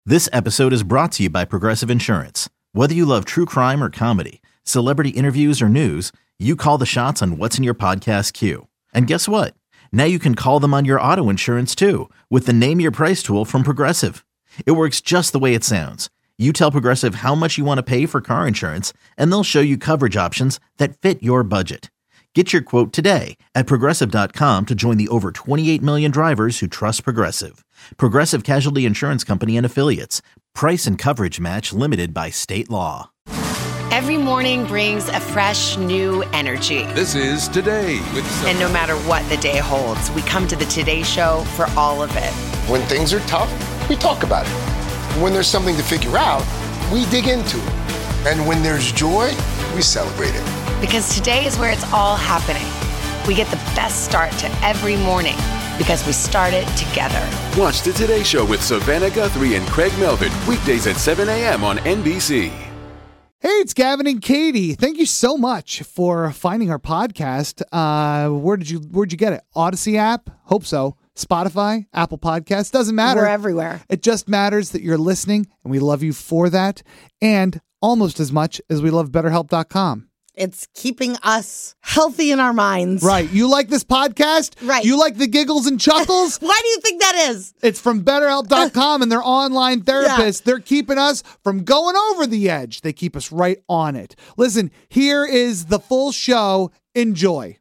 This episode is brought to you by Progressive Insurance. Whether you love true crime or comedy, celebrity interviews or news, you call the shots on what's in your podcast queue. And guess what? Now you can call them on your auto insurance too with the Name Your Price tool from Progressive. It works just the way it sounds. You tell Progressive how much you want to pay for car insurance, and they'll show you coverage options that fit your budget. Get your quote today at Progressive.com to join the over 28 million drivers who trust Progressive. Progressive Casualty Insurance Company and Affiliates. Price and coverage match limited by state law. Every morning brings a fresh, new energy. This is Today with Sophie. And no matter what the day holds, we come to the Today Show for all of it. When things are tough, we talk about it. When there's something to figure out, we dig into it. And when there's joy, we celebrate it. Because today is where it's all happening. We get the best start to every morning because we start it together. Watch the Today Show with Savannah Guthrie and Craig Melvin, weekdays at 7 a.m. on NBC. Hey, it's Gavin and Katie. Thank you so much for finding our podcast. Where'd you get it? Odyssey app? Hope so. Spotify, Apple Podcasts, doesn't matter. We're everywhere. It just matters that you're listening, and we love you for that. And almost as much as we love BetterHelp.com. It's keeping us healthy in our minds. Right. You like this podcast? Right. You like the giggles and chuckles? Why do you think that is? It's from BetterHelp.com and their online therapists. Yeah. They're keeping us from going over the edge. They keep us right on it. Listen, here is the full show. Enjoy.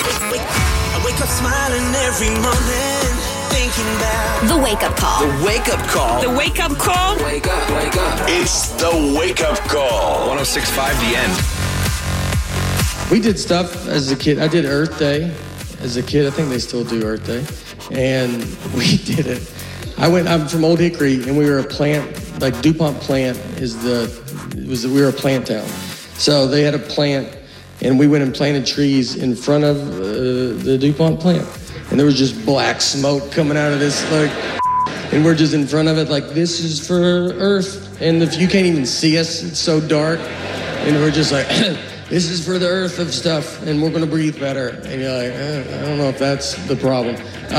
I wake up smiling every morning, thinking about the wake-up call. The wake-up call. The wake-up call. Wake up, wake up. It's the wake-up call. 106.5 The End. We did stuff as a kid. I did Earth Day as a kid. I think they still do Earth Day. And we did it. I'm from Old Hickory, and we were a plant, like DuPont plant we were a plant town. So they had a plant, and we went and planted trees in front of the DuPont plant. And there was just black smoke coming out of this, and we're just in front of it like, this is for Earth. And if you can't even see us, it's so dark. And we're just like, this is for the earth of stuff, and we're going to breathe better. And you're like, I don't know if that's the problem.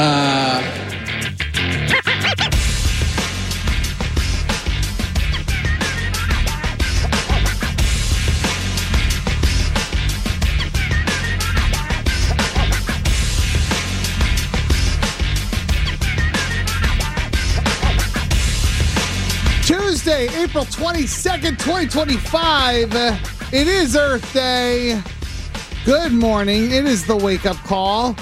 Tuesday, April 22nd, 2025. It is Earth Day. Good morning. It is the wake-up call.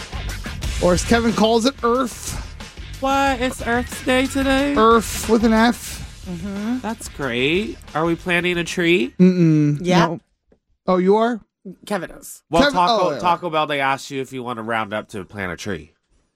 Or as Kevin calls it, Earth. What? It's Earth Day today? Earth with an F. Mm-hmm. That's great. Are we planting a tree? Yeah. No. Oh, you are? Kevin is. Well, Taco Bell, they asked you if you want to round up to plant a tree.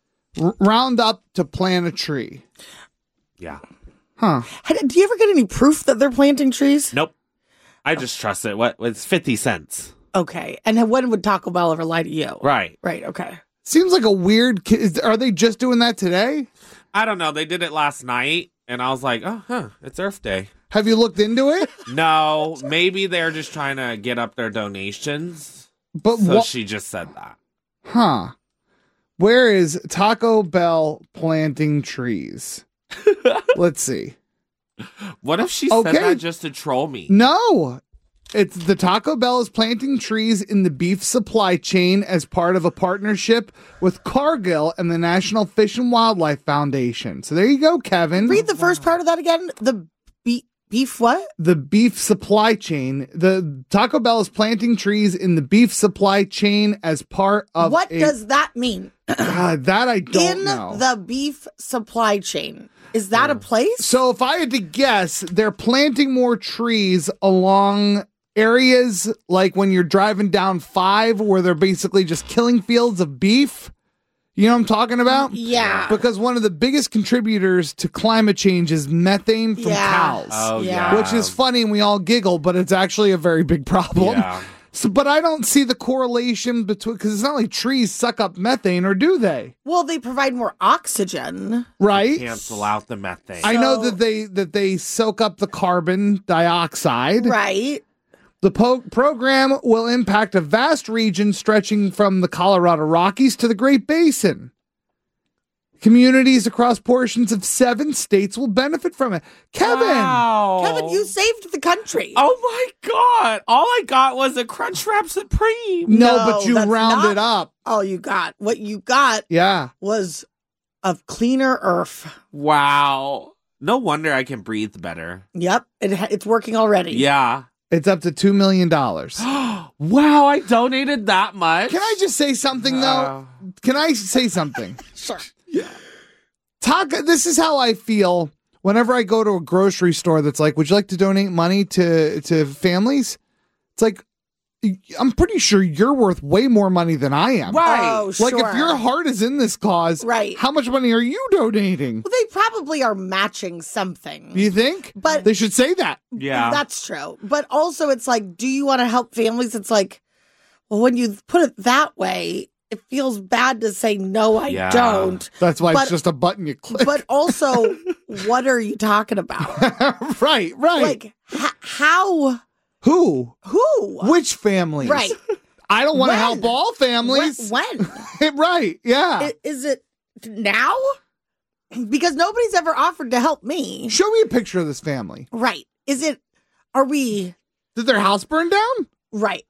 Round up to plant a tree. Yeah. Huh. Do you ever get any proof that they're planting trees? Nope. I just trust it. It's 50 cents. Okay. And when would Taco Bell ever lie to you? Right. Right. Okay. Seems like a weird... Are they just doing that today? I don't know. They did it last night, and I was like, it's Earth Day. Have you looked into it? No. Maybe they're just trying to get up their donations. But so she just said that. Huh. Where is Taco Bell planting trees? Let's see. What if she said that just to troll me? No. It's the Taco Bell is planting trees in the beef supply chain as part of a partnership with Cargill and the National Fish and Wildlife Foundation. So there you go, Kevin. Read the first part of that again. The beef what? The beef supply chain. The Taco Bell is planting trees in the beef supply chain as part of What does that mean? God, that I don't know. In the beef supply chain. Is that a place? So if I had to guess, they're planting more trees along areas like when you're driving down 5 where they're basically just killing fields of beef. You know what I'm talking about? Yeah. Because one of the biggest contributors to climate change is methane from cows. Oh, yeah. Which is funny and we all giggle, but it's actually a very big problem. Yeah. So, but I don't see the correlation between, because it's not like trees suck up methane, or do they? Well, they provide more oxygen, right? Cancel out the methane. I know that they soak up the carbon dioxide, right? The program will impact a vast region stretching from the Colorado Rockies to the Great Basin. Communities across portions of 7 states will benefit from it. Kevin! Wow. Kevin, you saved the country. Oh my God. All I got was a Crunchwrap Supreme. No, No, but you that's rounded not- up. All you got. What you got Yeah. was of cleaner earth. Wow. No wonder I can breathe better. Yep, it's working already. Yeah. It's up to $2 million. Wow, I donated that much. Can I just say something, though? Can I say something? Sure. This is how I feel whenever I go to a grocery store that's like, would you like to donate money to families? It's like, I'm pretty sure you're worth way more money than I am. Right. Oh, sure. Like, if your heart is in this cause, Right. how much money are you donating? Well, they probably are matching something. Do you think? But- they should say that. Yeah. That's true. But also, it's like, do you want to help families? It's like, well, when you put it that way, it feels bad to say, no, I Yeah. don't. That's why But- it's just a button you click. But also, what are you talking about? right. Like, how? Who? Who? Which families? Right. I don't want to When? help all families. When? Right. Yeah. Is it now? Because nobody's ever offered to help me. Show me a picture of this family. Right. Are we? Did their house burn down? Right.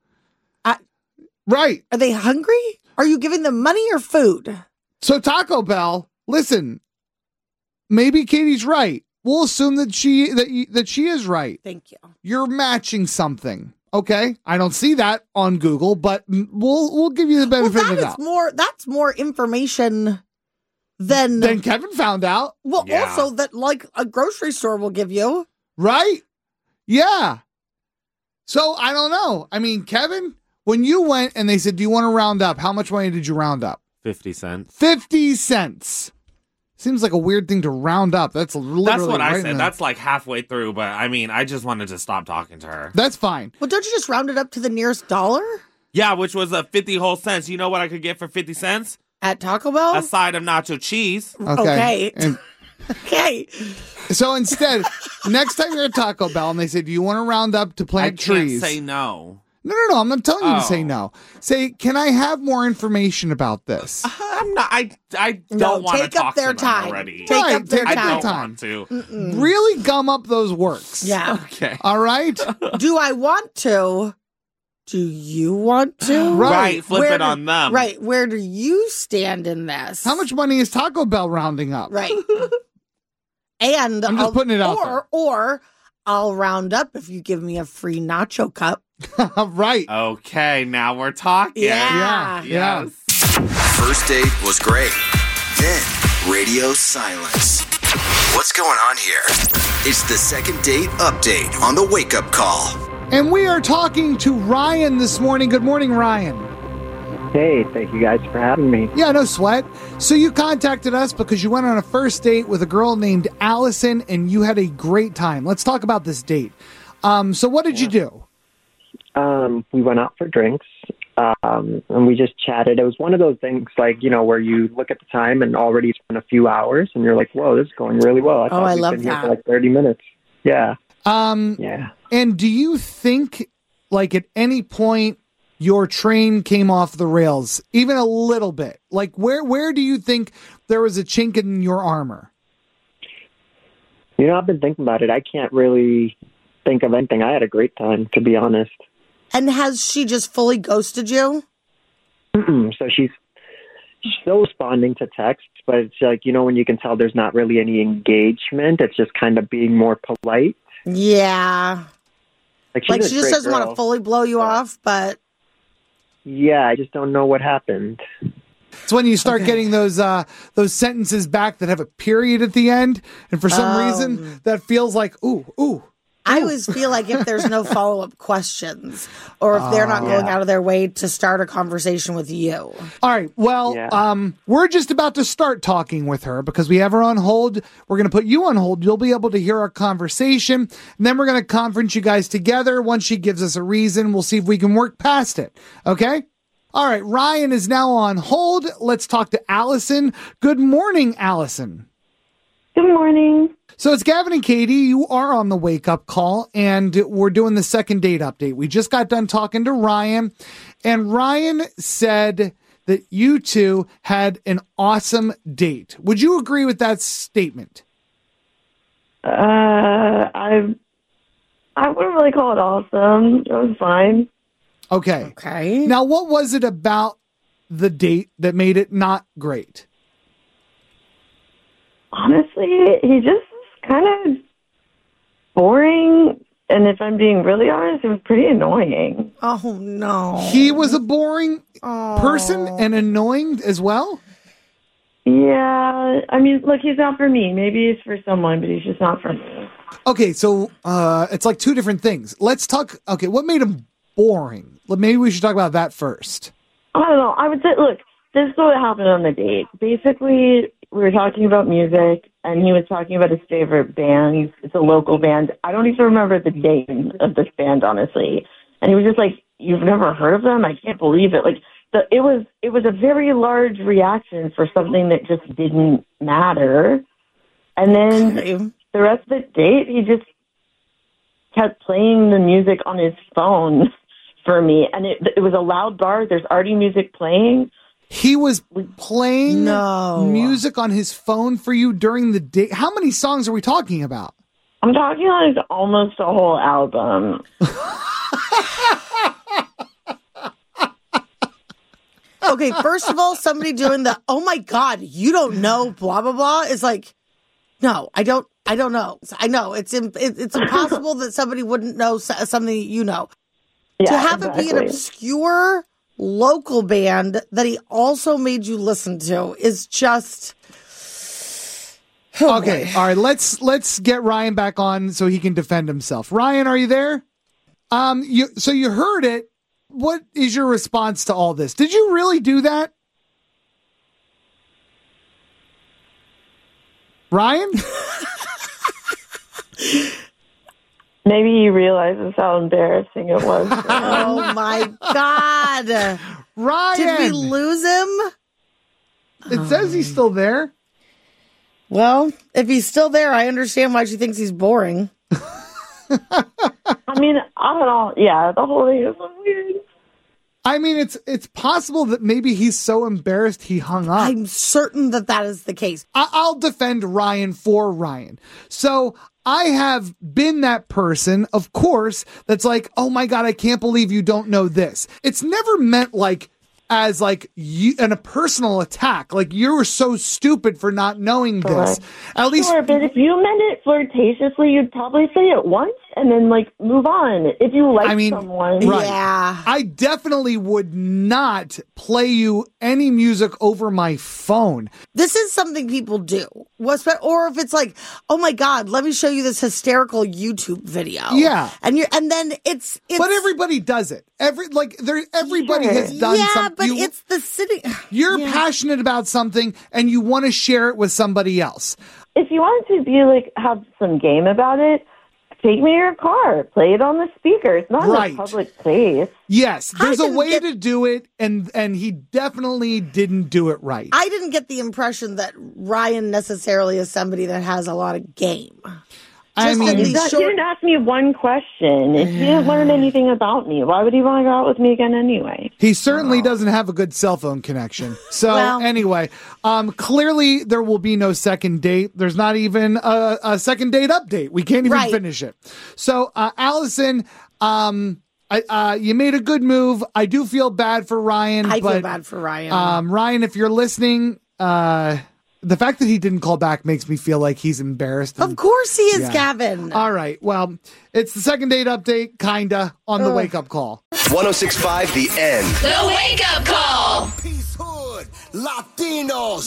Right. Are they hungry? Are you giving them money or food? So Taco Bell, listen, maybe Katie's right. We'll assume that she is right. Thank you. You're matching something. Okay. I don't see that on Google, but we'll give you the benefit of the doubt. That's more information than Then Kevin found out. well, Yeah. also that like a grocery store will give you. Right? Yeah. So I don't know. I mean, Kevin, when you went and they said, do you want to round up? How much money did you round up? 50 cents. 50 cents. Seems like a weird thing to round up. That's literally That's what I right in said. the- That's like halfway through, but I mean, I just wanted to stop talking to her. That's fine. Well, don't you just round it up to the nearest dollar Yeah, which was a 50 whole cents. You know what I could get for 50 cents? at Taco Bell? A side of nacho cheese. Okay. And Okay. so instead, next time you're at Taco Bell and they say, do you want to round up to I plant can't trees? say no. No. I'm not telling you to say Oh. no. Say, can I have more information about this? I'm not. I No, don't want to take up talk their to them time. already. Take Right, up their take I up don't time. want to. Really gum up those works. Yeah. Okay. All right? Do I want to? Do you want to? Right. Flip Where it do- on them. Right. Where do you stand in this? How much money is Taco Bell rounding up? Right. And I'm just putting it out there. Or I'll round up if you give me a free nacho cup. Right. Okay, now we're talking. Yeah. Yeah. Yes. First date was great. Then radio silence. What's going on here? It's the second date update on the Wake Up Call. And we are talking to Ryan this morning. Good morning, Ryan. Hey, thank you guys for having me. Yeah, no sweat. So you contacted us because you went on a first date with a girl named Allison and you had a great time. Let's talk about this date. So what did you do? We went out for drinks, and we just chatted. It was one of those things like, you know, where you look at the time and already it's been a few hours and you're like, whoa, this is going really well. thought I we'd love been here that. for like 30 minutes. Yeah. Yeah. And do you think, like, at any point your train came off the rails, even a little bit? Like, where do you think there was a chink in your armor? You know, I've been thinking about it. I can't really think of anything. I had a great time, to be honest. And has she just fully ghosted you? So she's still responding to texts, but it's like, you know, when you can tell there's not really any engagement, it's just kind of being more polite. Yeah. Like, Like she's she a just great doesn't want to girl. fully blow you off, but Yeah, I just don't know what happened. It's when you start getting those sentences back that have a period at the end, and for some reason that feels like ooh. I always feel like if there's no follow-up questions or if they're not going out of their way to start a conversation with you. All right. Well, we're just about to start talking with her because we have her on hold. We're going to put you on hold. You'll be able to hear our conversation. And then we're going to conference you guys together. Once she gives us a reason, we'll see if we can work past it. Okay? All right. Ryan is now on hold. Let's talk to Allison. Good morning, Allison. Good morning. So it's Gavin and Katie. You are on the Wake Up Call, and we're doing the second date update. We just got done talking to Ryan, and Ryan said that you two had an awesome date. Would you agree with that statement? I wouldn't really call it awesome. It was fine. Okay. Okay. Now, what was it about the date that made it not great? Honestly, he just was kind of boring. And if I'm being really honest, it was pretty annoying. Oh, no. He was a boring person and annoying as well? Yeah. I mean, look, he's not for me. Maybe he's for someone, but he's just not for me. Okay, so it's like two different things. Let's talk. Okay, what made him boring? Maybe we should talk about that first. I don't know. I would say, look, this is what happened on the date. Basically, we were talking about music, and he was talking about his favorite band. It's a local band. I don't even remember the name of this band, honestly. And he was just like, "You've never heard of them? I can't believe it." Like, it was a very large reaction for something that just didn't matter. And then the rest of the date, he just kept playing the music on his phone for me. And it was a loud bar. There's already music playing. He was playing music on his phone for you during the date. How many songs are we talking about? I'm talking like almost a whole album. Okay, first of all, somebody doing the, oh my God, you don't know, blah, blah, blah, is like, no, I don't know. I know it's impossible that somebody wouldn't know something you know. Yeah, to have it be an obscure local band that he also made you listen to is just okay. All right, let's get Ryan back on so he can defend himself. Ryan, are you there? You heard it. What is your response to all this? Did you really do that, Ryan? Maybe he realizes how embarrassing it was. Oh my God. Ryan! Did we lose him? It says he's still there. Well, if he's still there, I understand why she thinks he's boring. I mean, I don't know. Yeah, the whole thing is weird. I mean, it's possible that maybe he's so embarrassed he hung up. I'm certain that is the case. I'll defend Ryan for Ryan. So I have been that person, of course, that's like, oh my God, I can't believe you don't know this. It's never meant like as like you in a personal attack. Like you were so stupid for not knowing this. At least, sure, but if you meant it flirtatiously, you'd probably say it once and then like move on. If you like someone, right. Yeah, I definitely would not play you any music over my phone. This is something people do. Or if it's like, oh my God, let me show you this hysterical YouTube video. Yeah, and then it's but everybody does it. Everybody has done something. But it's the city. You're passionate about something and you want to share it with somebody else. If you want to be like have some game about it, take me to your car, play it on the speaker. It's not in a public place. Yes, there's a way to do it, and he definitely didn't do it right. I didn't get the impression that Ryan necessarily is somebody that has a lot of game. I mean, he didn't ask me one question. If he didn't learn anything about me, why would he want to go out with me again anyway? He certainly doesn't have a good cell phone connection. So anyway, clearly there will be no second date. There's not even a second date update. We can't even finish it. So Allison, you made a good move. I do feel bad for Ryan. I feel bad for Ryan. Ryan, if you're listening, the fact that he didn't call back makes me feel like he's embarrassed. Of course he is, Gavin. All right. Well, it's the second date update, kinda, on the wake-up call. 106.5 The End. The wake-up call. Peace Hood, Latinos.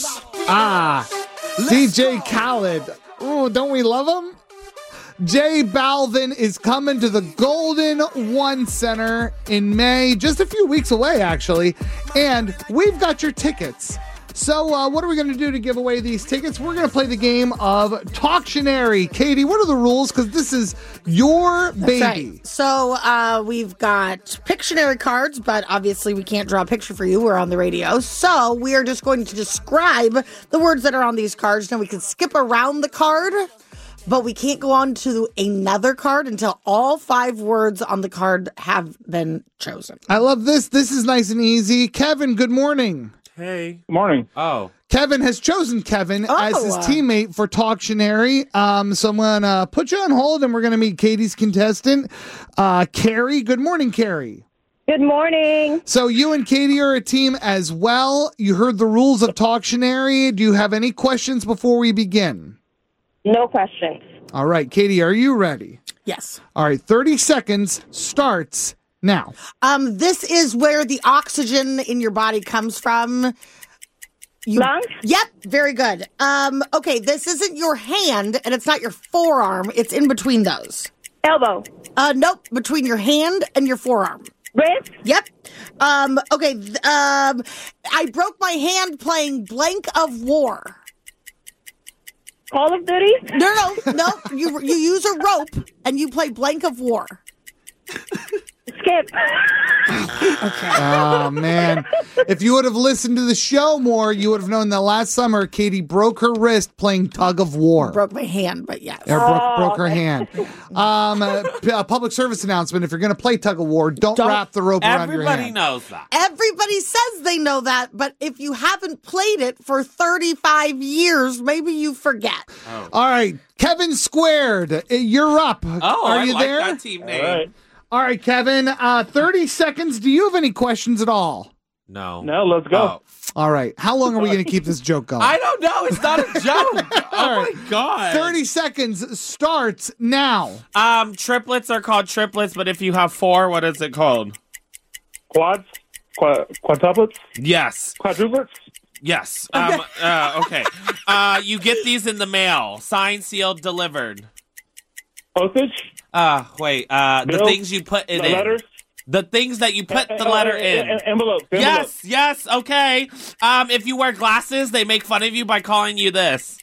DJ Khaled. Ooh, don't we love him? J Balvin is coming to the Golden One Center in May, just a few weeks away, actually. And we've got your tickets. So what are we going to do to give away these tickets? We're going to play the game of Talktionary. Katie, what are the rules? Because this is your baby. Right. So we've got Pictionary cards, but obviously we can't draw a picture for you. We're on the radio. So we are just going to describe the words that are on these cards. Now we can skip around the card but we can't go on to another card until all 5 words on the card have been chosen. I love this. This is nice and easy. Kevin, good morning. Hey. Good morning. Oh. Kevin has chosen Kevin as his teammate for Talktionary. So I'm going to put you on hold, and we're going to meet Katie's contestant, Carrie. Good morning, Carrie. Good morning. So you and Katie are a team as well. You heard the rules of Talktionary. Do you have any questions before we begin? No questions. All right, Katie, are you ready? Yes. All right, 30 seconds starts now. This is where the oxygen in your body comes from. Lungs? Yep, very good. Okay, this isn't your hand, and it's not your forearm. It's in between those. Elbow? Nope, between your hand and your forearm. Wrist? Yep. Okay, I broke my hand playing Blank of War. Call of Duty? No. You use a rope, and you play Blank of War. Skip. Okay. Oh, man. If you would have listened to the show more, you would have known that last summer, Katie broke her wrist playing tug of war. Broke my hand, but yes. Or broke her hand. Public service announcement. If you're going to play tug of war, don't wrap the rope around your hand. Everybody knows that. Everybody says they know that, but if you haven't played it for 35 years, maybe you forget. Oh. All right. Kevin Squared, you're up. Are you I like there? that team name. All right, Kevin, 30 seconds. Do you have any questions at all? No. No, let's go. All right. How long are we going to keep this joke going? I don't know. It's not a joke. All my God. 30 seconds starts now. Triplets are called triplets, but if you have 4, what is it called? Quads? Quadruplets? Yes. Quadruplets? Yes. Okay. You get these in the mail. Signed, sealed, delivered. Postage? Wait. The Bills? things you put it The in. letters? The things that you put the letter in. Envelope. Yes, okay. If you wear glasses, they make fun of you by calling you this.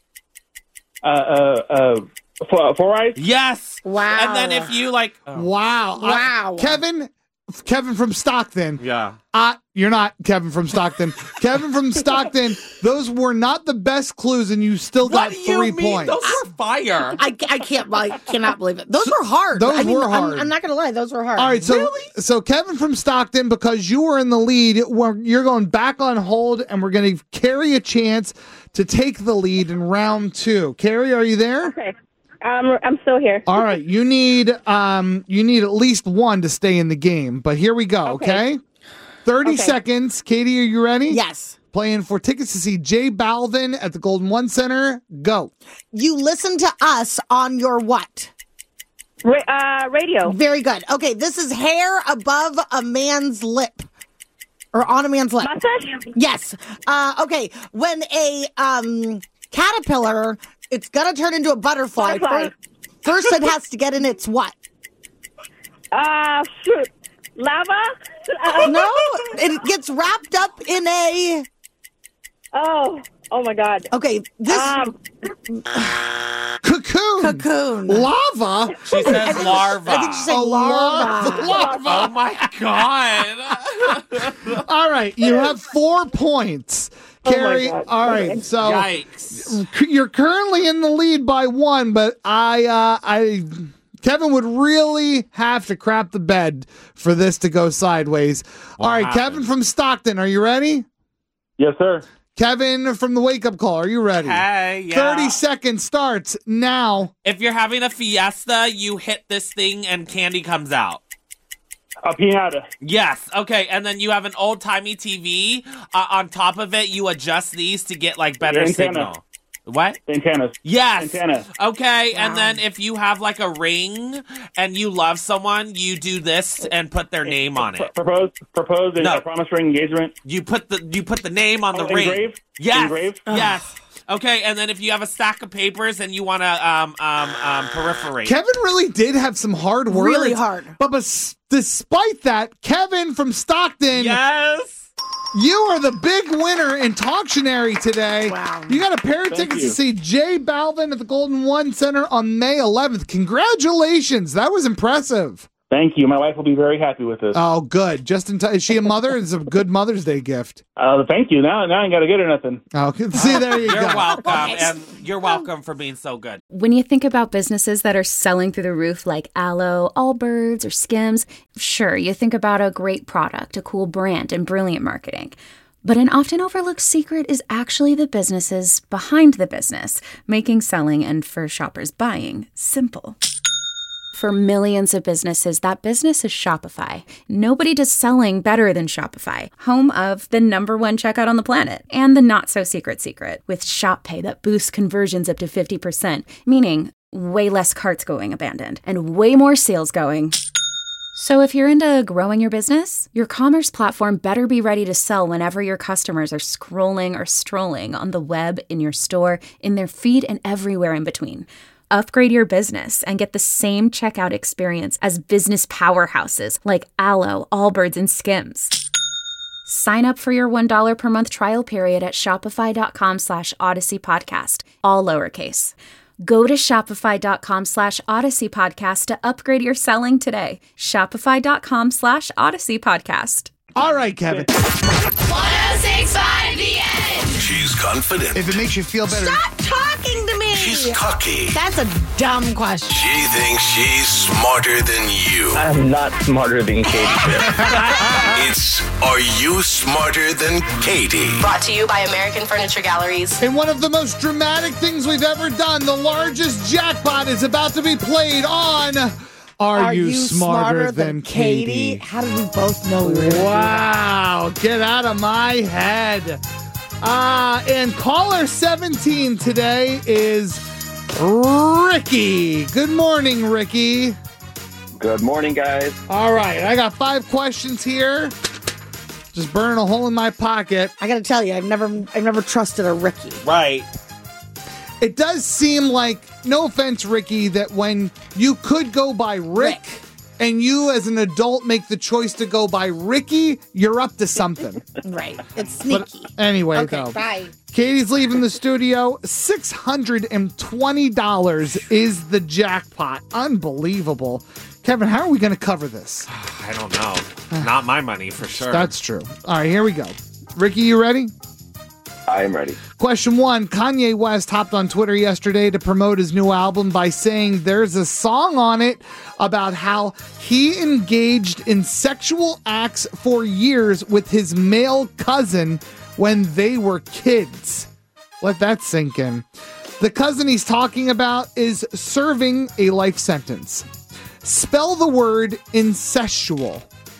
Four eyes? Yes. Wow. And then if you like... Wow. Kevin from Stockton. Yeah. You're not Kevin from Stockton. Kevin from Stockton, those were not the best clues, and you still got 3 points. Those were fire. I cannot believe it. Those were hard. Those were hard. I'm not going to lie. Those were hard. All right, so Kevin from Stockton, because you were in the lead, you're going back on hold, and we're going to carry a chance to take the lead in round 2. Carrie, are you there? Okay. I'm still here. All right, you need at least 1 to stay in the game, but here we go, okay? 30 seconds. Katie, are you ready? Yes. Playing for tickets to see J Balvin at the Golden One Center. Go. You listen to us on your what? Radio. Very good. Okay, this is hair above a man's lip. Or on a man's lip. Mustache? Yes. Okay, when a caterpillar, it's going to turn into a butterfly. First it has to get in its what? Shoot. Lava? No, it gets wrapped up in a... Oh my God. Okay, this... Cocoon. Lava? She says larva. I think she said larva. Oh my God. All right, you have 4 points. Carrie, all right, so Yikes. You're currently in the lead by 1, but Kevin would really have to crap the bed for this to go sideways. All right, Kevin from Stockton, are you ready? Yes, sir. Kevin from the Wake Up Call, are you ready? Hey, yeah. 30 seconds starts now. If you're having a fiesta, you hit this thing and candy comes out. A piñata. Yes. Okay. And then you have an old-timey TV. On top of it, you adjust these to get like better signal. What? Antennas. Yes. Antennas. Okay. Wow. And then if you have like a ring and you love someone, you do this and put their name on it. Propose, No. promise ring, engagement. You put the name on the ring. Engrave? Yes. Engrave? Yes. Okay, and then if you have a stack of papers and you want to perforate. Kevin really did have some hard words. Really hard. But despite that, Kevin from Stockton. Yes. You are the big winner in Talktionary today. Wow. You got a pair of tickets to see J Balvin at the Golden One Center on May 11th. Congratulations. That was impressive. Thank you. My wife will be very happy with this. Oh, good. Just in time. Is she a mother? It's a good Mother's Day gift. Thank you. Now I ain't got to get her nothing. Oh, see, there you You're go. welcome, and you're welcome for being so good. When you think about businesses that are selling through the roof like Aloe, Allbirds, or Skims, sure, you think about a great product, a cool brand, and brilliant marketing. But an often overlooked secret is actually the businesses behind the business, making selling and for shoppers buying simple. For millions of businesses, that business is Shopify. Nobody does selling better than Shopify, home of the #1 checkout on the planet, and the not-so-secret secret, with Shop Pay that boosts conversions up to 50%, meaning way less carts going abandoned, and way more sales going. So if you're into growing your business, your commerce platform better be ready to sell whenever your customers are scrolling or strolling on the web, in your store, in their feed, and everywhere in between. Upgrade your business and get the same checkout experience as business powerhouses like Aloe, Allbirds, and Skims. Sign up for your $1 per month trial period at shopify.com/Odyssey Podcast, all lowercase. Go to shopify.com /Odyssey Podcast to upgrade your selling today. Shopify.com /Odyssey Podcast. All right, Kevin. 106.5 The Edge. She's confident. If it makes you feel better. Stop talking to me. She's cocky. That's a dumb question. She thinks she's smarter than you. I'm not smarter than Katie. It's Are You Smarter Than Katie? Brought to you by American Furniture Galleries. In one of the most dramatic things we've ever done, the largest jackpot is about to be played on Are You Smarter Than Katie? How did we both know we were going to do that? Wow, get out of my head. And caller 17 today is Ricky. Good morning, Ricky. Good morning, guys. All right, I got 5 questions here. Just burning a hole in my pocket. I got to tell you, I've never trusted a Ricky. Right. It does seem like, no offense, Ricky, that when you could go by Rick. And you, as an adult, make the choice to go by Ricky, you're up to something. Right. It's sneaky. But anyway, Okay, though. bye. Katie's leaving the studio. $620 is the jackpot. Unbelievable. Kevin, how are we going to cover this? I don't know. Not my money, for sure. That's true. All right, here we go. Ricky, you ready? I am ready. Question 1. Kanye West hopped on Twitter yesterday to promote his new album by saying there's a song on it about how he engaged in sexual acts for years with his male cousin when they were kids. Let that sink in. The cousin he's talking about is serving a life sentence. Spell the word incestual.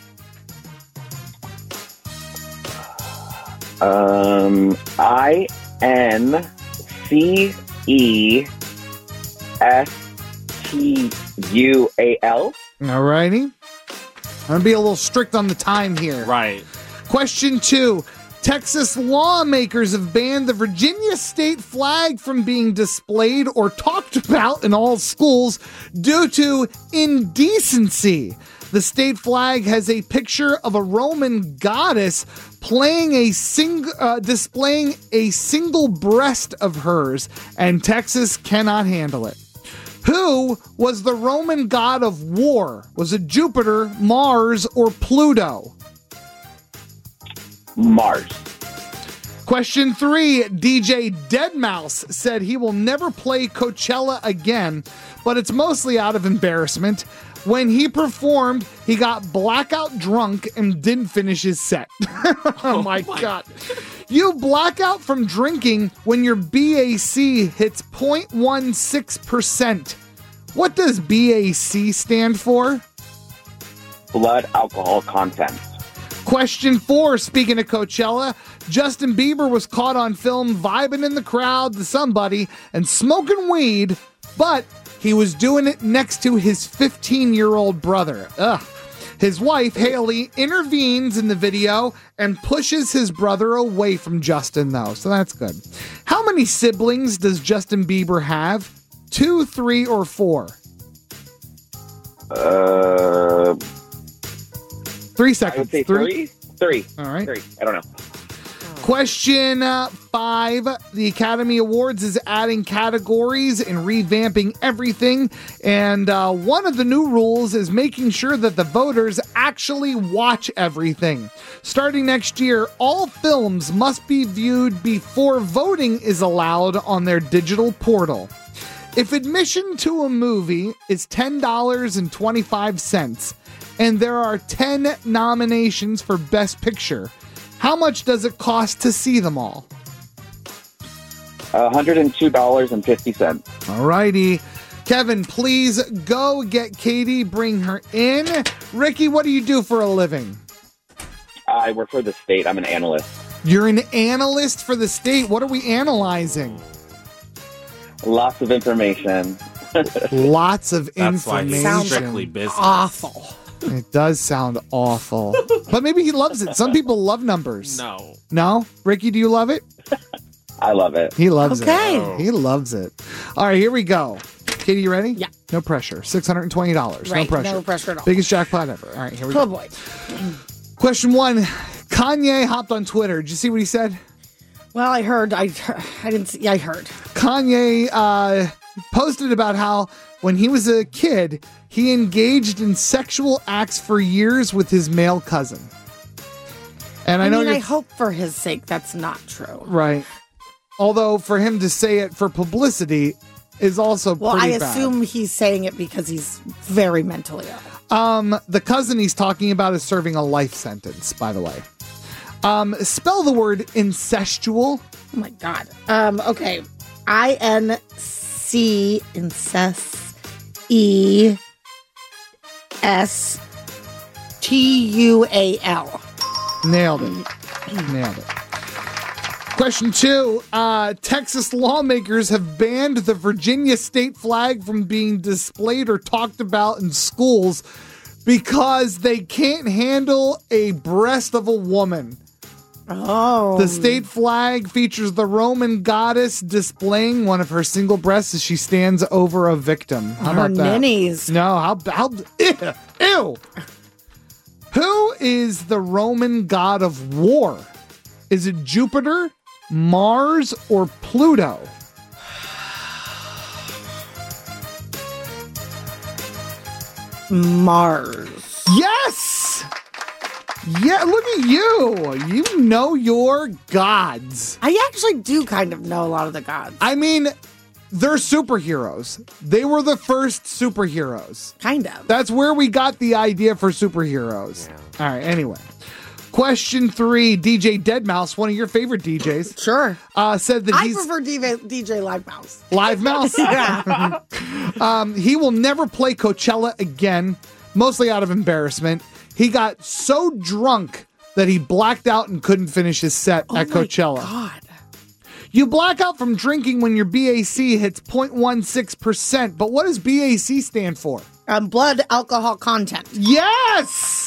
INCESTUAL. All righty. I'm going to be a little strict on the time here. Right. Question 2. Texas lawmakers have banned the Virginia state flag from being displayed or talked about in all schools due to indecency. The state flag has a picture of a Roman goddess displaying a single breast of hers, and Texas cannot handle it. Who was the Roman god of war? Was it Jupiter, Mars, or Pluto? Mars. Question 3. DJ Deadmau5 said he will never play Coachella again, but it's mostly out of embarrassment. When he performed, he got blackout drunk and didn't finish his set. Oh my God. You black out from drinking when your BAC hits 0.16%. What does BAC stand for? Blood alcohol content. Question 4, speaking of Coachella, Justin Bieber was caught on film vibing in the crowd to somebody and smoking weed, but he was doing it next to his 15-year-old brother. Ugh. His wife, Haley, intervenes in the video and pushes his brother away from Justin, though, so that's good. How many siblings does Justin Bieber have? 2, 3, or 4? 3 seconds. I would say 3. 3. All right. 3. I don't know. Question 5. The Academy Awards is adding categories and revamping everything. And one of the new rules is making sure that the voters actually watch everything. Starting next year, all films must be viewed before voting is allowed on their digital portal. If admission to a movie is $10.25 and there are 10 nominations for Best Picture, how much does it cost to see them all? $102.50. All righty. Kevin, please go get Katie, bring her in. Ricky, what do you do for a living? I work for the state. I'm an analyst. You're an analyst for the state. What are we analyzing? Lots of information. Lots of That's why information. it's strictly business. Awful. It does sound awful. But maybe he loves it. Some people love numbers. No. No? Ricky, do you love it? I love it. He loves Okay. it. He loves it. All right, here we go. Katie, you ready? Yeah. No pressure. $620. Right, no pressure. no pressure at all. Biggest jackpot ever. All right, here we go. Oh, boy. Question 1. Kanye hopped on Twitter. Did you see what he said? Well, I heard. I didn't see. I heard. Kanye posted about how when he was a kid, he engaged in sexual acts for years with his male cousin. And I know I you're hope for his sake that's not true. right. Although for him to say it for publicity is also Well, pretty I bad. assume he's saying it because he's very mentally ill. The cousin he's talking about is serving a life sentence, by the way. Spell the word incestual. Oh my God. Okay. INC incest ESTUAL. Nailed it. Nailed it. Question 2. Texas lawmakers have banned the Virginia state flag from being displayed or talked about in schools because they can't handle a breast of a woman. Oh. The state flag features the Roman goddess displaying one of her single breasts as she stands over a victim. How Her about that? ninnies. No, how ew. Who is the Roman god of war? Is it Jupiter, Mars, or Pluto? Mars. Yes! Yeah, look at you. You know your gods. I actually do kind of know a lot of the gods. I mean, they're superheroes. They were the first superheroes. Kind of. That's where we got the idea for superheroes. All right, anyway. Question 3, DJ Deadmau5, one of your favorite DJs. Sure. Said that I he's... prefer DJ Live Mouse. Live Mouse? Yeah. He will never play Coachella again, mostly out of embarrassment. He got so drunk that he blacked out and couldn't finish his set at Coachella. God. You black out from drinking when your BAC hits 0.16%, but what does BAC stand for? Blood alcohol content. Yes!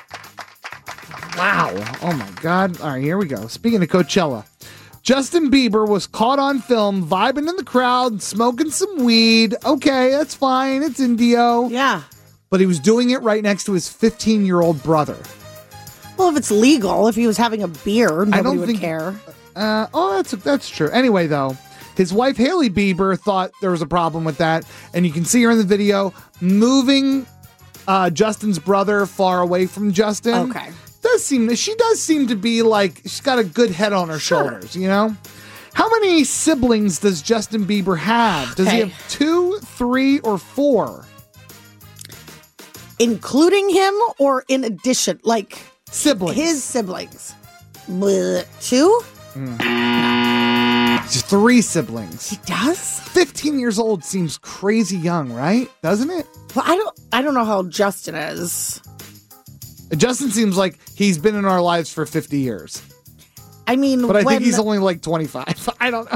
Wow. Oh my God. All right, here we go. Speaking of Coachella, Justin Bieber was caught on film vibing in the crowd, smoking some weed. Okay, that's fine. It's Indio. Yeah. But he was doing it right next to his 15-year-old brother. Well, if it's legal, if he was having a beer, nobody would care. That's true. Anyway, though, his wife, Hailey Bieber, thought there was a problem with that. And you can see her in the video moving Justin's brother far away from Justin. Okay. She does seem to be like, she's got a good head on her shoulders, you know? How many siblings does Justin Bieber have? Does he have 2, 3, or 4? Including him or in addition? Like siblings. His siblings. 2? 3 siblings. He does? 15 years old seems crazy young, right? Doesn't it? Well, I don't know how Justin is. Justin seems like he's been in our lives for 50 years. I mean, but I think he's only like 25. I don't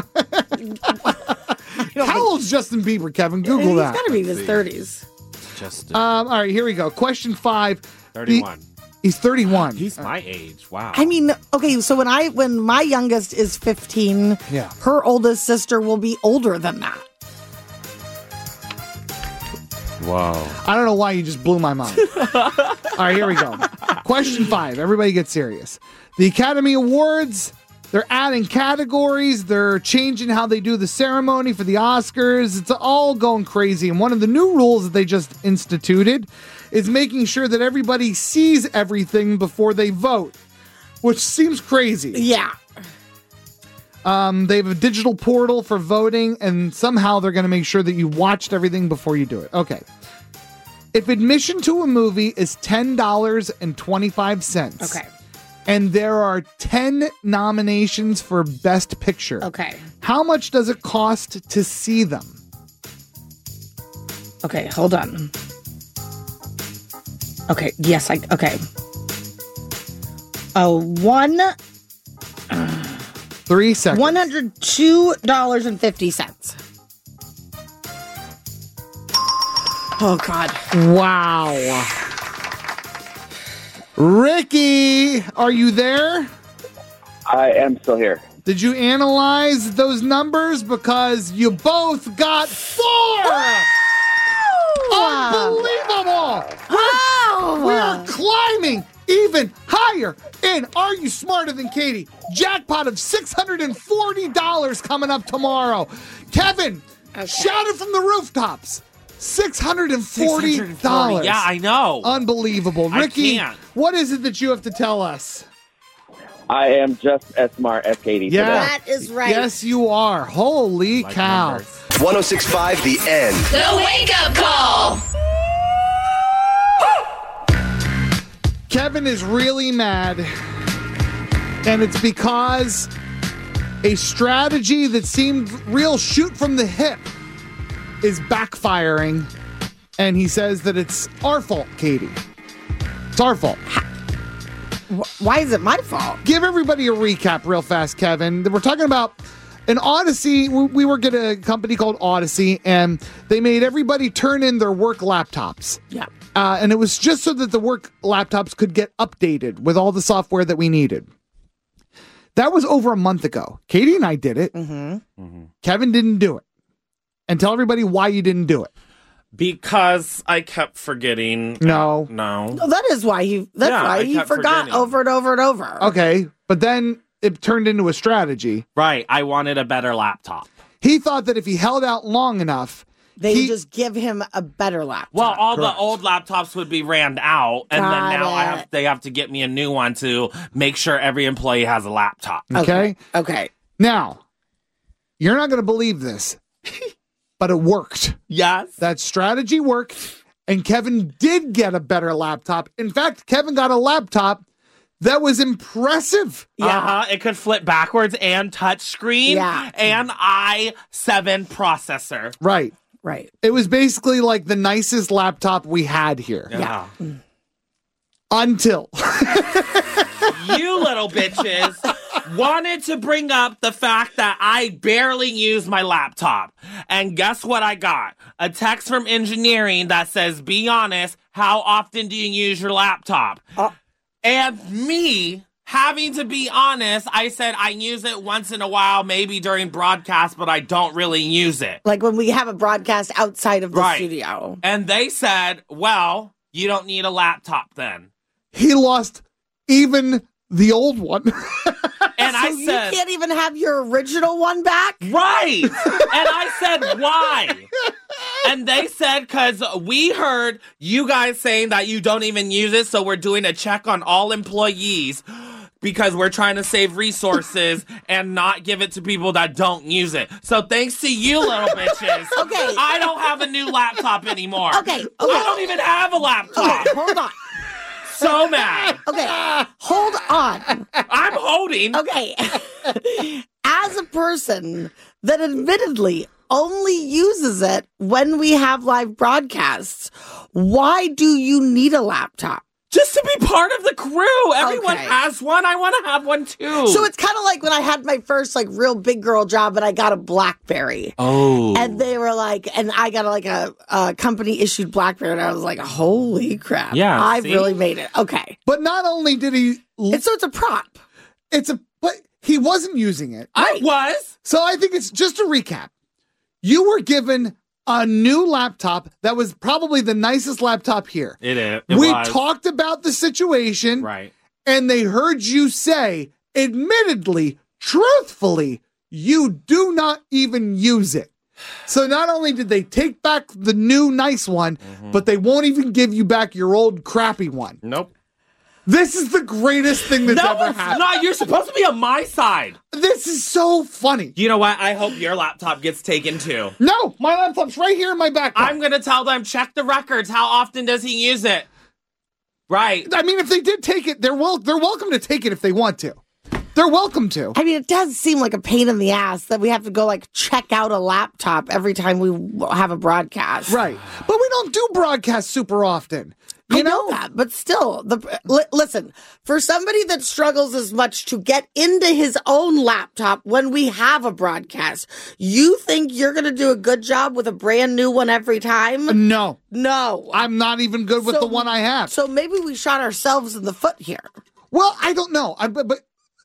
know. How old's Justin Bieber, Kevin? Google that. He's got to be in his 30s. Justin. All right, here we go. Question 5. 31. He's 31. He's my age. Wow. I mean, okay, so when my youngest is 15, yeah, her oldest sister will be older than that. Whoa. I don't know why you just blew my mind. All right, here we go. Question 5. Everybody get serious. The Academy Awards They're adding categories. They're changing how they do the ceremony for the Oscars. It's all going crazy. And one of the new rules that they just instituted is making sure that everybody sees everything before they vote, which seems crazy. Yeah. They have a digital portal for voting, and somehow they're going to make sure that you watched everything before you do it. Okay. If admission to a movie is $10.25. Okay. And there are 10 nominations for Best Picture. Okay. How much does it cost to see them? Okay, hold on. Okay, yes, okay. 3 seconds. $102.50. Oh, God. Wow. Ricky, are you there? I am still here. Did you analyze those numbers? Because you both got 4! Unbelievable! We're climbing even higher. And are you smarter than Katie? Jackpot of $640 coming up tomorrow. Kevin, shout it from the rooftops. $640. Yeah, I know. Unbelievable. Ricky, I can't. what is it that you have to tell us? I am just as smart as Katie Yeah. today. That is right. Yes, you are. Holy cow. 106.5 The End. The Wake Up Call. Kevin is really mad, and it's because a strategy that seemed real shoot from the hip is backfiring, and he says that it's our fault, Katie. It's our fault. Why is it my fault? Give everybody a recap real fast, Kevin. We're talking about an Odyssey. We work at a company called Odyssey, and they made everybody turn in their work laptops. Yeah. And it was just so that the work laptops could get updated with all the software that we needed. That was over a month ago. Katie and I did it. Kevin didn't do it. And tell everybody why you didn't do it. Because I kept forgetting. No. No. No, that is why he forgot forgetting. over and over and over. Okay, but then it turned into a strategy. Right. I wanted a better laptop. He thought that if he held out long enough, They would just give him a better laptop. Well, all Correct. the old laptops would be ran out, and then Got now it. they have to get me a new one to make sure every employee has a laptop. Okay? Okay. Now, you're not going to believe this, but it worked. Yes. That strategy worked, and Kevin did get a better laptop. In fact, Kevin got a laptop that was impressive. Yeah. It could flip backwards and touch screen. Yeah. And i7 processor. Right. Right. It was basically like the nicest laptop we had here. Yeah. Until. You little bitches wanted to bring up the fact that I barely use my laptop. And guess what I got? A text from engineering that says, be honest, how often do you use your laptop? And me having to be honest, I said I use it once in a while, maybe during broadcast, but I don't really use it. Like when we have a broadcast outside of the Right. studio. And they said, well, you don't need a laptop then. He lost even the old one. And I So said, you can't even have your original one back? right. And I said, why? And they said, because we heard you guys saying that you don't even use it, so we're doing a check on all employees because we're trying to save resources and not give it to people that don't use it. So thanks to you little bitches, Okay. I don't have a new laptop anymore. Okay. I don't even have a laptop. Okay, hold on. So mad. Okay, hold on. I'm holding. Okay. As a person that admittedly only uses it when we have live broadcasts, why do you need a laptop? Just to be part of the crew. Everyone Okay. has one. I want to have one too. So it's kind of like when I had my first like real big girl job and I got a BlackBerry. Oh. And they were like, and I got a company issued BlackBerry, and I was like, holy crap. Yeah, I've see? really made it. Okay. But not only did he... So it's a prop. But he wasn't using it. I was. So I think it's just a recap. You were given a new laptop that was probably the nicest laptop here. It is. We talked about the situation. Right. And they heard you say, admittedly, truthfully, you do not even use it. So not only did they take back the new nice one, but they won't even give you back your old crappy one. Nope. This is the greatest thing that's ever happened. No, you're supposed to be on my side. This is so funny. You know what? I hope your laptop gets taken too. No, my laptop's right here in my backpack. I'm going to tell them, check the records. How often does he use it? Right. I mean, if they did take it, they're welcome to take it if they want to. They're welcome to. I mean, it does seem like a pain in the ass that we have to go like check out a laptop every time we have a broadcast. Right. But we don't do broadcasts super often. I know that, but still, listen, for somebody that struggles as much to get into his own laptop when we have a broadcast, you think you're going to do a good job with a brand new one every time? No. No. I'm not even good with the one I have. So maybe we shot ourselves in the foot here. Well, I don't know. But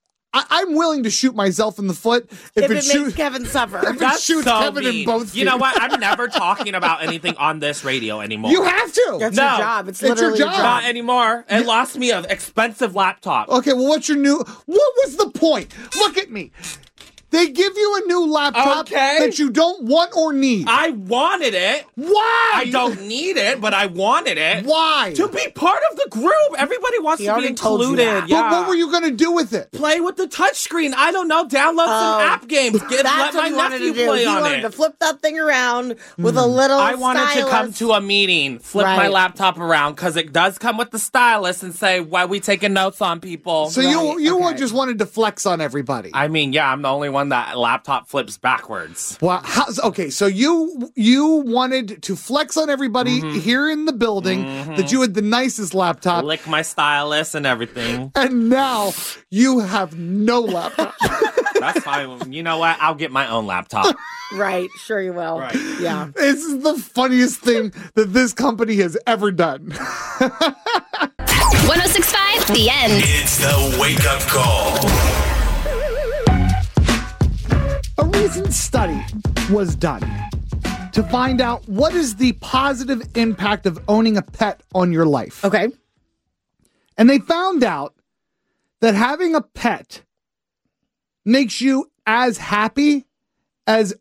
I'm willing to shoot myself in the foot if it makes Kevin suffer. If it shoots so Kevin mean. in both feet. You know what? I'm never talking about anything on this radio anymore. You have to. That's your job. It's literally your job. Not anymore. It lost me an expensive laptop. Okay, well, what was the point? Look at me. They give you a new laptop that you don't want or need. I wanted it. Why? I don't need it, but I wanted it. Why? To be part of the group. Everybody wants to be included. But what were you going to do with it? Play with the touchscreen. I don't know. Download some app games. Let my nephew play on it. He wanted to flip that thing around with a little I wanted stylus. to come to a meeting, flip my laptop around, because it does come with the stylus and say, why we taking notes on people. So you just wanted to flex on everybody. I mean, yeah, I'm the only one that laptop flips backwards. Well, okay, so you wanted to flex on everybody here in the building that you had the nicest laptop. Lick my stylus and everything. And now you have no laptop. That's fine. You know what? I'll get my own laptop. Right, sure you will. Right. Yeah. This is the funniest thing that this company has ever done. 106.5, The End. It's the Wake Up Call. A recent study was done to find out what is the positive impact of owning a pet on your life. Okay. And they found out that having a pet makes you as happy as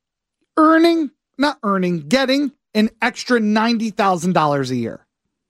getting an extra $90,000 a year.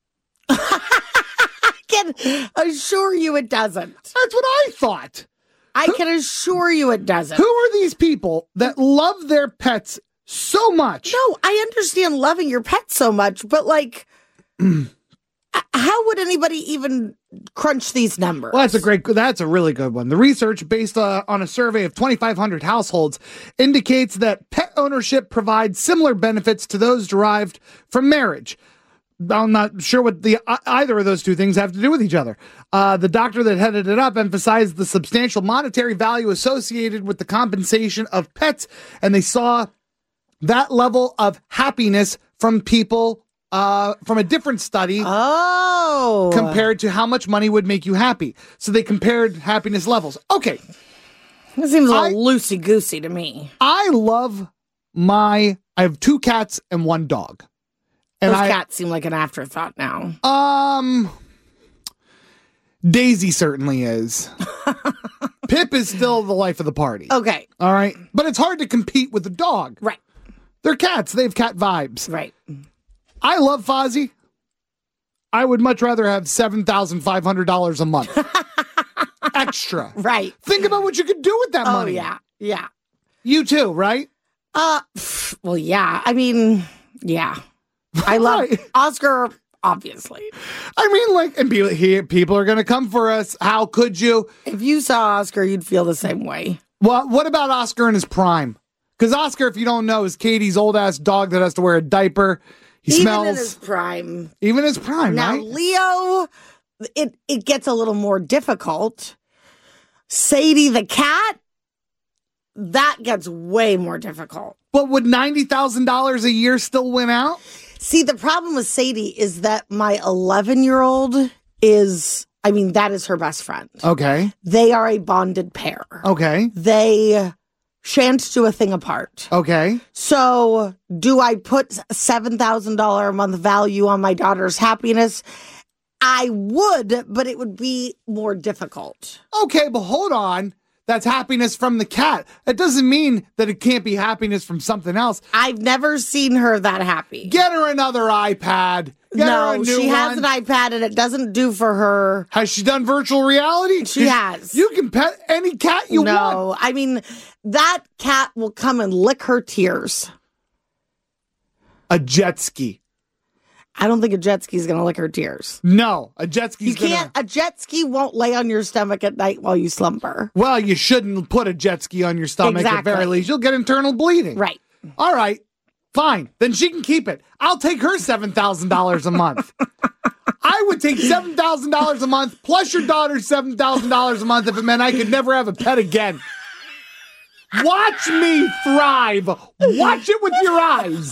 I can assure you it doesn't. That's what I thought. I can assure you it doesn't. Who are these people that love their pets so much? No, I understand loving your pet so much, but like, how would anybody even crunch these numbers? Well, that's a really good one. The research, based on a survey of 2,500 households, indicates that pet ownership provides similar benefits to those derived from marriage. I'm not sure what either of those two things have to do with each other. The doctor that headed it up emphasized the substantial monetary value associated with the compensation of pets, and they saw that level of happiness from people from a different study compared to how much money would make you happy. So they compared happiness levels. Okay. It seems a little loosey-goosey to me. I have 2 cats and 1 dog. And Those cats seem like an afterthought now. Daisy certainly is. Pip is still the life of the party. Okay. All right. But it's hard to compete with a dog. Right. They're cats. They have cat vibes. Right. I love Fozzie. I would much rather have $7,500 a month. Extra. Right. Think about what you could do with that money. Oh, yeah. Yeah. You too, right? Well, yeah. I mean, yeah. I love Oscar, obviously. I mean, and people are going to come for us. How could you? If you saw Oscar, you'd feel the same way. Well, what about Oscar in his prime? Because Oscar, if you don't know, is Katie's old-ass dog that has to wear a diaper. He smells. Even in his prime. Even his prime, now, right? Leo, it gets a little more difficult. Sadie the cat, that gets way more difficult. But would $90,000 a year still win out? See, the problem with Sadie is that my 11-year-old that is her best friend. Okay. They are a bonded pair. Okay. They shan't do a thing apart. Okay. So do I put $7,000 a month value on my daughter's happiness? I would, but it would be more difficult. Okay, but hold on. that's happiness from the cat. That doesn't mean that it can't be happiness from something else. I've never seen her that happy. Get her another iPad. Get her a new she has one. an iPad and it doesn't do for her. Has she done virtual reality? She has. You can pet any cat you want. No, I mean, that cat will come and lick her tears. A jet ski. I don't think a jet ski is going to lick her tears. No, a jet ski. A jet ski won't lay on your stomach at night while you slumber. Well, you shouldn't put a jet ski on your stomach at very least. You'll get internal bleeding. Right. All right. Fine. Then she can keep it. I'll take her $7,000 a month. I would take $7,000 a month plus your daughter's $7,000 a month if it meant I could never have a pet again. Watch me thrive. Watch it with your eyes.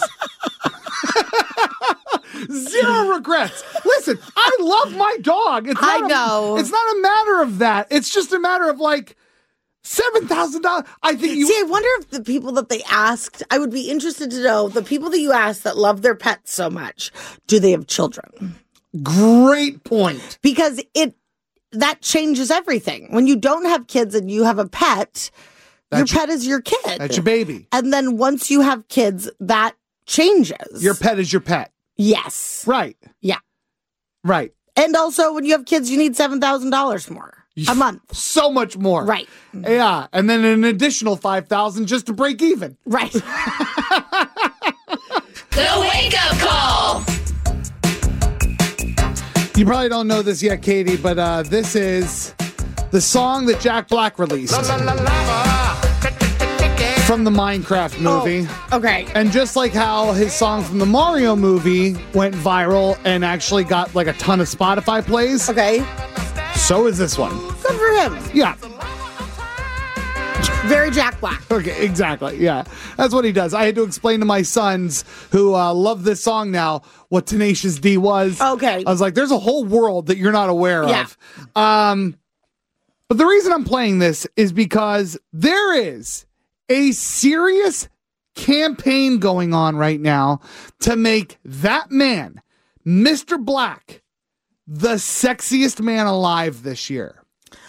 Zero regrets. Listen, I love my dog. I know. It's not a matter of that. It's just a matter of like $7,000. I think you. See, I wonder if the people that they asked, I would be interested to know the people that you asked that love their pets so much, do they have children? Great point. Because that changes everything. When you don't have kids and you have a pet, your pet is your kid. That's your baby. And then once you have kids, that changes. Your pet is your pet. Yes. Right. Yeah. Right. And also, when you have kids, you need $7,000 more a month. So much more. Right. Yeah. And then an additional $5,000 just to break even. Right. The Wake Up Call. You probably don't know this yet, Katie, but this is the song that Jack Black released. From the Minecraft movie. Oh, okay. And just like how his song from the Mario movie went viral and actually got like a ton of Spotify plays. Okay. So is this one. Good for him. Yeah. Very Jack Black. Okay, exactly. Yeah. That's what he does. I had to explain to my sons who love this song now what Tenacious D was. Okay. I was like, there's a whole world that you're not aware of. But the reason I'm playing this is because there is a serious campaign going on right now to make that man, Mr. Black, the sexiest man alive this year.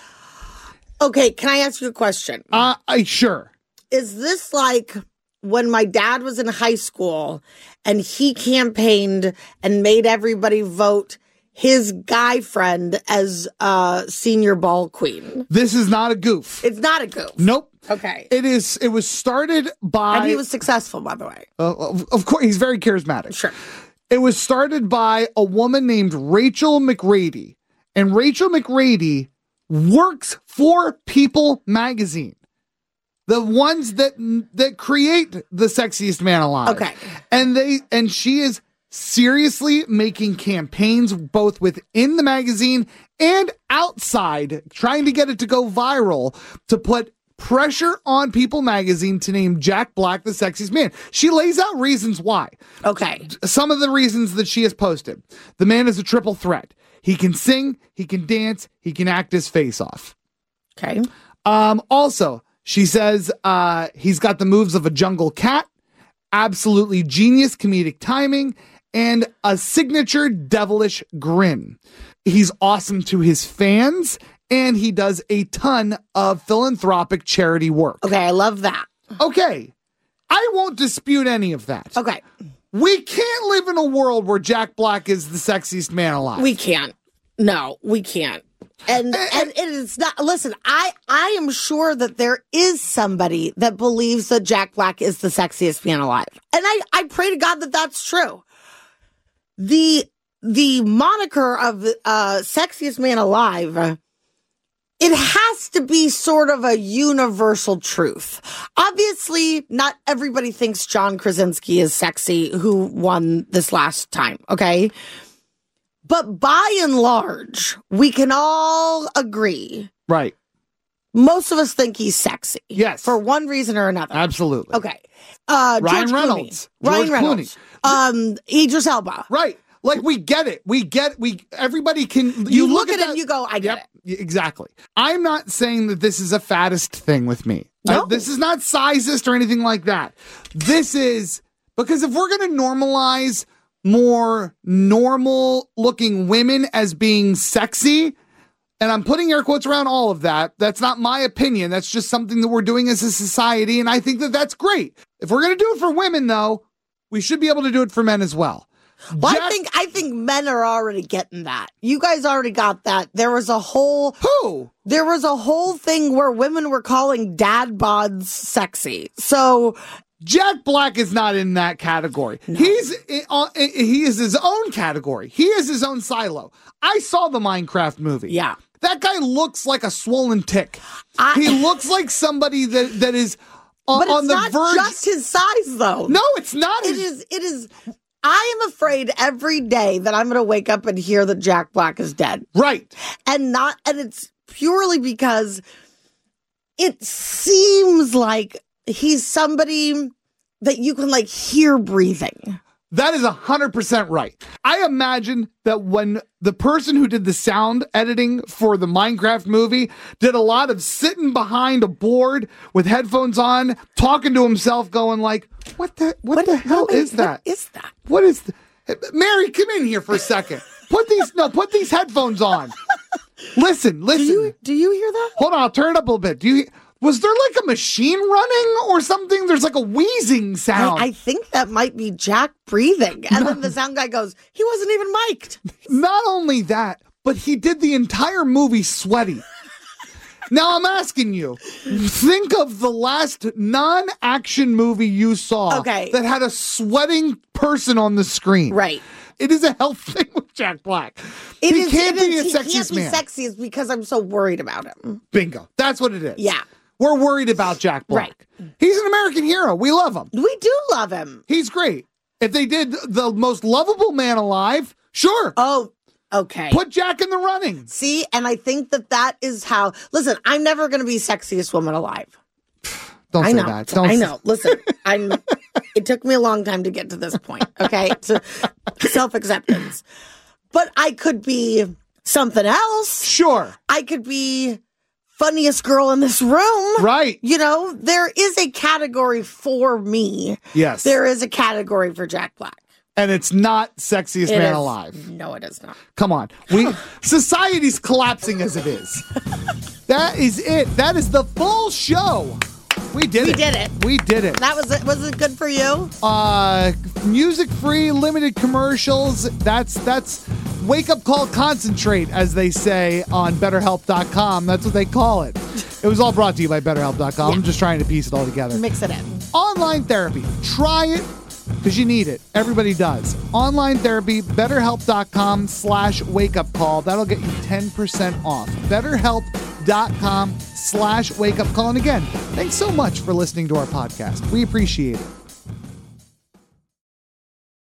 Okay, can I ask you a question? Sure. Is this like when my dad was in high school and he campaigned and made everybody vote his guy friend as senior ball queen? This is not a goof. It's not a goof. Nope. Okay. It was started by... And he was successful, by the way. Of course, he's very charismatic. Sure. It was started by a woman named Rachel McRady. And Rachel McRady works for People magazine. The ones that create the sexiest man alive. Okay. And she is seriously making campaigns both within the magazine and outside, trying to get it to go viral, to put pressure on People magazine to name Jack Black the sexiest man. She lays out reasons why. Okay. Some of the reasons that she has posted. The man is a triple threat. He can sing, he can dance, he can act his face off. Okay. Also, she says he's got the moves of a jungle cat, absolutely genius comedic timing, and a signature devilish grin. He's awesome to his fans, and he does a ton of philanthropic charity work. Okay, I love that. Okay, I won't dispute any of that. Okay. We can't live in a world where Jack Black is the sexiest man alive. We can't. No, we can't. And it is not. Listen, I am sure that there is somebody that believes that Jack Black is the sexiest man alive, and I pray to God that that's true. The moniker of sexiest man alive, it has to be sort of a universal truth. Obviously, not everybody thinks John Krasinski is sexy, who won this last time. Okay. But by and large, we can all agree. Right. Most of us think he's sexy. Yes. For one reason or another. Absolutely. Okay. Ryan Reynolds. Ryan Reynolds. Idris Elba. Right. Like, we get it. Everybody can. You look at it and you go, I get it. Exactly. I'm not saying that this is a fattest thing with me. No. This is not sizest or anything like that. This is because if we're going to normalize more normal looking women as being sexy, And I'm putting air quotes around all of that. That's not my opinion. That's just something that we're doing as a society. And I think that that's great. If we're going to do it for women, though, we should be able to do it for men as well. Well, I think men are already getting that. You guys already got that. There was a whole thing where women were calling dad bods sexy. So Jack Black is not in that category. No. He is his own category. He is his own silo. I saw the Minecraft movie. Yeah. That guy looks like a swollen tick. He looks like somebody that is on the verge. But it's not just his size, though. No, it's not. It is. I am afraid every day that I'm going to wake up and hear that Jack Black is dead. Right. And it's purely because it seems like he's somebody that you can hear breathing. That is 100% right. I imagine that when the person who did the sound editing for the Minecraft movie did a lot of sitting behind a board with headphones on, talking to himself, going like, what the hell is that? What is that? What is Mary, come in here for a second. Put these headphones on. Listen. Do you hear that? Hold on, I'll turn it up a little bit. Was there a machine running or something? There's a wheezing sound. I think that might be Jack breathing. And then the sound guy goes, he wasn't even mic'd. Not only that, but he did the entire movie sweaty. Now I'm asking you, think of the last non-action movie you saw that had a sweating person on the screen. Right. It is a health thing with Jack Black. He can't be a sexiest man. He can't be sexiest because I'm so worried about him. Bingo. That's what it is. Yeah. We're worried about Jack Black. Right. He's an American hero. We love him. We do love him. He's great. If they did the most lovable man alive, sure. Oh, okay. Put Jack in the running. See, and I think that is how. Listen, I'm never going to be sexiest woman alive. Don't say that. I know. Listen, it took me a long time to get to this point. Okay, to self-acceptance, but I could be something else. Sure, I could be funniest girl in this room. Right. There is a category for me. Yes. There is a category for Jack Black. And it's not sexiest man alive. No, it is not. Come on. Society's collapsing as it is. That is it. That is the full show. We did it. We did it. That was it. Was it good for you? Music free, limited commercials. That's wake up call concentrate, as they say on BetterHelp.com. That's what they call it. It was all brought to you by BetterHelp.com. Yeah. I'm just trying to piece it all together. Mix it in. Online therapy. Try it because you need it. Everybody does. Online therapy, BetterHelp.com/wake up call. That'll get you 10% off. BetterHelp.com/wake up call. And again, thanks so much for listening to our podcast. We appreciate it.